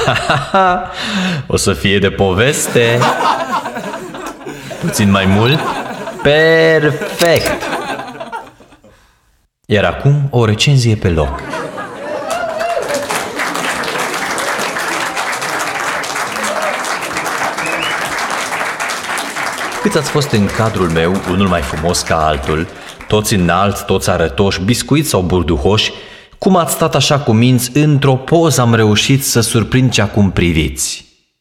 O să fie de poveste. Puțin mai mult. Perfect. Iar acum o recenzie pe loc. Câți ați fost în cadrul meu, unul mai frumos ca altul, toți înalți, toți arătoși, biscuiți sau burduhoși, cum ați stat așa cu minți, într-o poză am reușit să surprind ce acum priviți.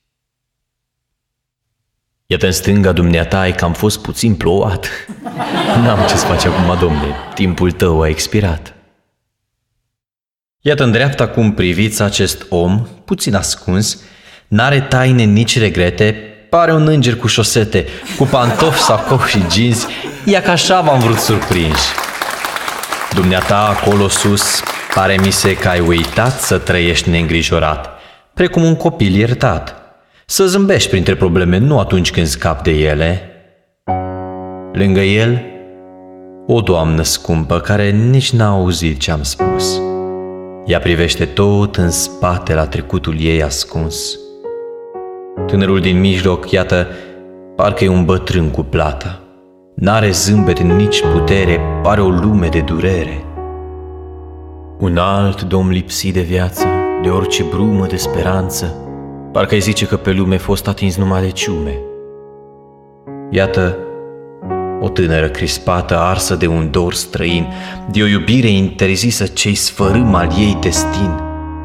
Iată în stânga dumneata e că am fost puțin plouat. N-am ce-ți face acum, domne, timpul tău a expirat. Iată în dreapta cum priviți acest om, puțin ascuns, n-are taine nici regrete, pare un înger cu șosete, cu pantofi, sacoși și jeans, ia că așa v-am vrut surprinși. Dumneata acolo sus, pare mi se că ai uitat să trăiești neîngrijorat, precum un copil iertat. Să zâmbești printre probleme, nu atunci când scapi de ele. Lângă el, o doamnă scumpă care nici n-a auzit ce-am spus. Ea privește tot în spate la trecutul ei ascuns. Tânărul din mijloc, iată, parcă e un bătrân cu plată. N-are zâmbet, nici putere, pare o lume de durere. Un alt domn lipsit de viață, de orice brumă de speranță, parcă-i zice că pe lume fost atins numai de ciume. Iată, o tânără crispată, arsă de un dor străin, de o iubire interzisă ce-i sfărâm al ei destin.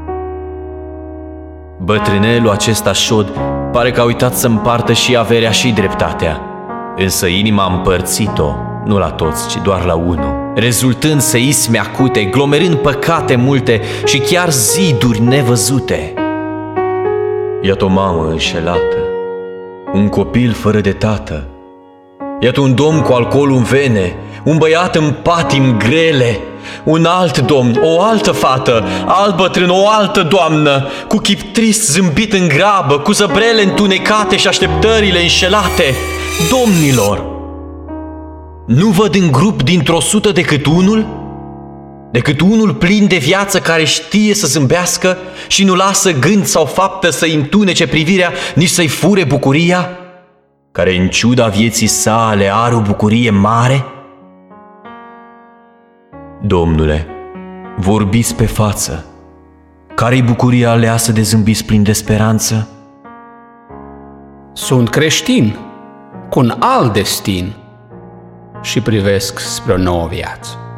Bătrânelul acesta șod pare că a uitat să împartă și averea și dreptatea, însă inima a împărțit-o, nu la toți, ci doar la unul, rezultând seisme acute, glomerând păcate multe și chiar ziduri nevăzute. Iată o mamă înșelată, un copil fără de tată, iată un domn cu alcool în vene, un băiat în patim grele, un alt domn, o altă fată, alt bătrân, o altă doamnă, cu chip trist zâmbit în grabă, cu zăbrele întunecate și așteptările înșelate. Domnilor, nu văd în grup dintr-o sută decât unul plin de viață care știe să zâmbească și nu lasă gând sau faptă să-i întunece privirea, nici să-i fure bucuria, care în ciuda vieții sale are o bucurie mare? Domnule, vorbiți pe față, care-i bucuria aleasă de zâmbiți plin de speranță? Sunt creștin, cu un alt destin și privesc spre o nouă viață.